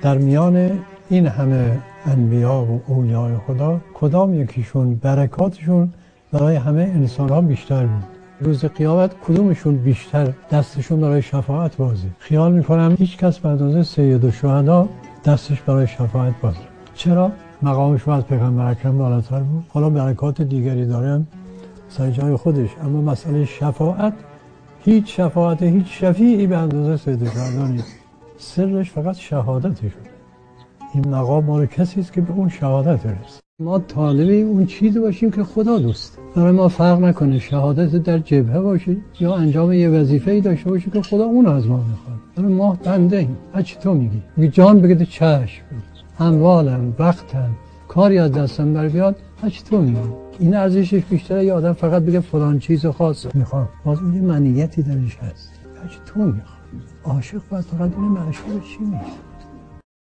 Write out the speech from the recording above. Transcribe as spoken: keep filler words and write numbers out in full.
در میان این همه انبیا و اولیای خدا کدام یکیشون برکاتشون برای همه انسان ها بیشتر بود؟ روز قیامت کدومشون بیشتر دستشون برای شفاعت بازه؟ خیال میکنم هیچ کس به اندازه سید الشهدا دستش برای شفاعت بازه. چرا؟ مقامش از پیغمبر اکرم بالاتر بود. حالا برکات دیگری داره سر جای خودش، اما مسئله شفاعت، هیچ شفاعت هیچ شفیعی به اندازه سید الشهدا نیست. سرش فقط شهادتشه. این مقام مال کسی است که به اون شهادت برسه. ما طالب اون چیزی باشیم که خدا دوست. برای ما فرق نکنه شهادت در جبهه باشه یا انجام یه وظیفه‌ای داشته باشه که خدا اون از ما میخواد. برای ما بنده ایم. هرچی تو میگی. میگی جان بگید چشم. اموالم، وقتم، کاری از دستم بر بیاد، هرچی تو میگی. این ارزشش بیشتره یا آدم فقط بگه فلان چیز خاص میخوام. باز یه منیتی درش هست. هرچی تو میخوای. عاشق باید فقط این معشوق چی میشه.